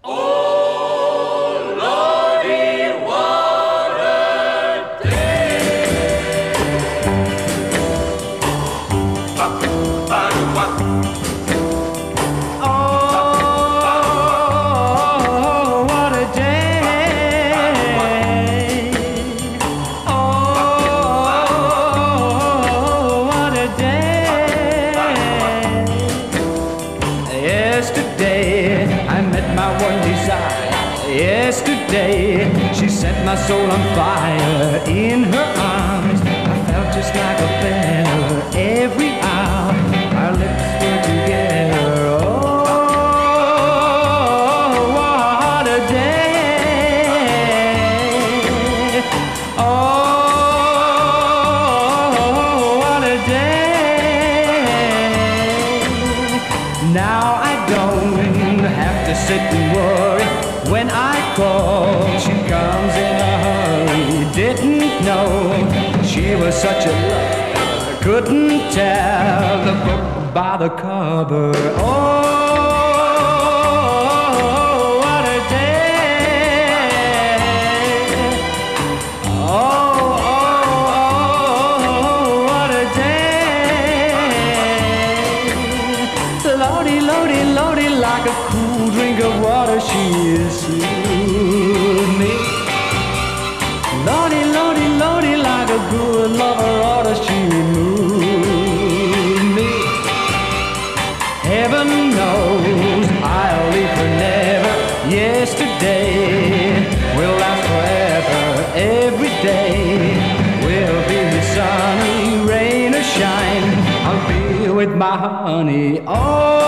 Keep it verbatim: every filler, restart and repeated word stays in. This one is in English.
Yesterday, I met my one desire. Yesterday, she set my soul on fire. In her arms, I felt just like a feather. Every hour, our lips were together. Oh, what a day. Oh, what a day. Now I don't have to sit and worry. When I call, she comes in a hurry. Didn't know she was such a lover. Couldn't tell the book by the cover. Oh, what a day. Oh, oh, oh, what a day. Lordy, lordy, lordy, like a cool drink of water, she is soothed me. Lordy, lordy, lordy, like a good lover oughta, she moved me. Heaven knows I'll leave her never. Yesterday will last forever. Every day will be sunny, rain or shine. I'll be with my honey. Oh,